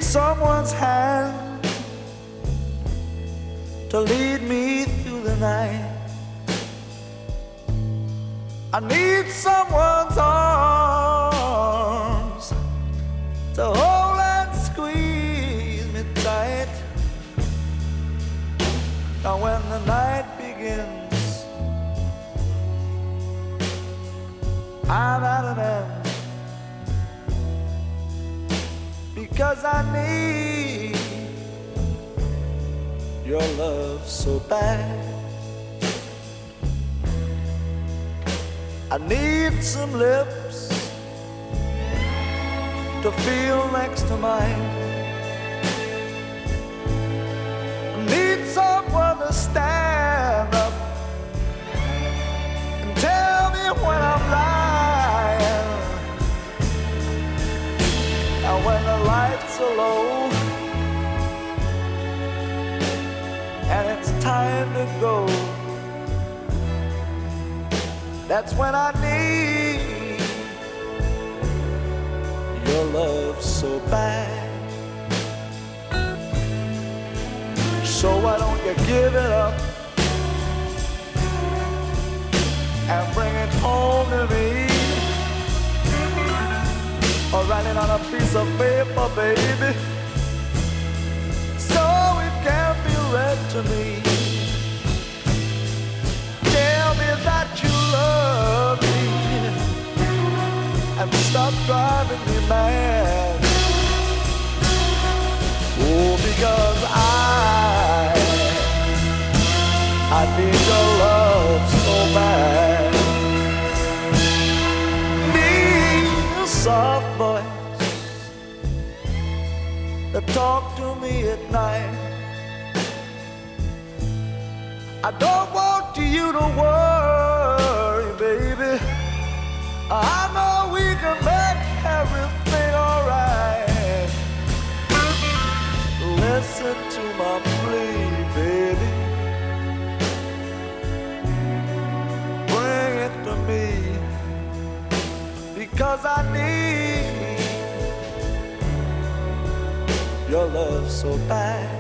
someone's hand to lead me through the night. I need someone's arms to hold and squeeze me tight. Now when the night begins, I'm at an end, because I need your love so bad. I need some lips to feel next to mine. I need someone to stand up and tell me when I'm lying. And when the lights are low and it's time to go, that's when I need your love so bad. So why don't you give it up and bring it home to me, or write it on a piece of paper, baby, so it can be read to me. Tell me that you love me and stop driving me mad. Oh, because I need your love so bad. Need a soft voice to talk to me at night. I don't want you to worry, baby. I know we can make everything alright. Listen to my plea, baby. Bring it to me, because I need your love so bad.